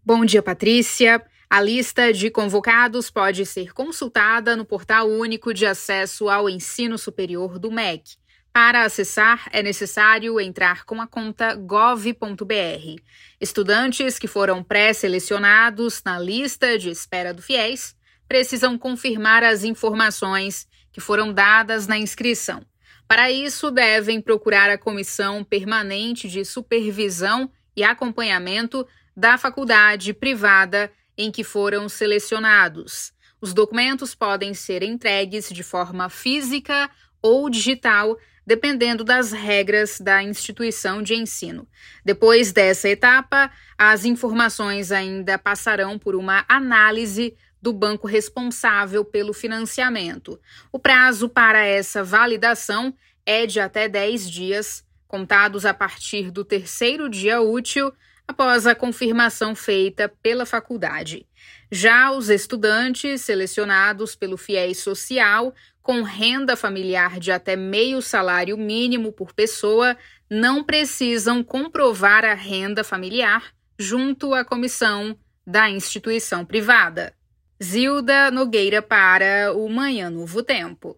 Bom dia, Patrícia. A lista de convocados pode ser consultada no Portal Único de Acesso ao Ensino Superior do MEC. Para acessar, é necessário entrar com a conta gov.br. Estudantes que foram pré-selecionados na lista de espera do FIES precisam confirmar as informações que foram dadas na inscrição. Para isso, devem procurar a Comissão Permanente de Supervisão e Acompanhamento da faculdade privada em que foram selecionados. Os documentos podem ser entregues de forma física ou digital, dependendo das regras da instituição de ensino. Depois dessa etapa, as informações ainda passarão por uma análise do banco responsável pelo financiamento. O prazo para essa validação é de até 10 dias, contados a partir do terceiro dia útil, após a confirmação feita pela faculdade. Já os estudantes selecionados pelo FIES Social, com renda familiar de até meio salário mínimo por pessoa, não precisam comprovar a renda familiar junto à comissão da instituição privada. Zilda Nogueira para o Manhã Novo Tempo.